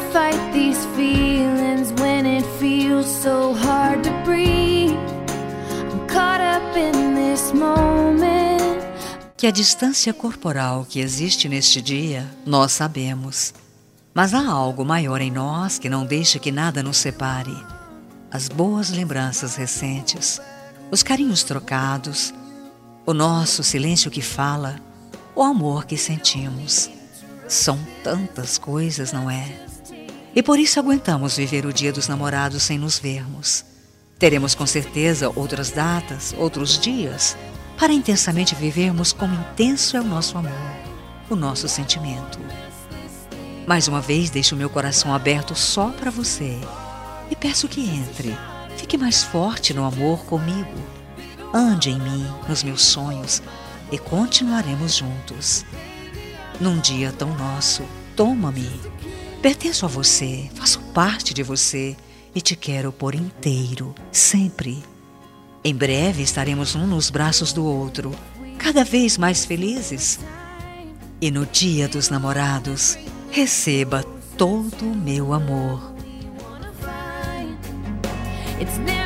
fight these feelings when it feels so hard to breathe. I'm caught up in this moment. Que a distância corporal que existe neste dia, nós sabemos. Mas há algo maior em nós que não deixa que nada nos separe. As boas lembranças recentes, os carinhos trocados, o nosso silêncio que fala, o amor que sentimos. São tantas coisas, não é? E por isso aguentamos viver o Dia dos Namorados sem nos vermos. Teremos com certeza outras datas, outros dias, para intensamente vivermos como intenso é o nosso amor, o nosso sentimento. Mais uma vez deixo meu coração aberto só para você e peço que entre, fique mais forte no amor comigo. Ande em mim, nos meus sonhos, e continuaremos juntos. Num dia tão nosso, toma-me. Pertenço a você, faço parte de você e te quero por inteiro, sempre. Em breve estaremos um nos braços do outro, cada vez mais felizes. E no Dia dos Namorados, receba todo o meu amor. It's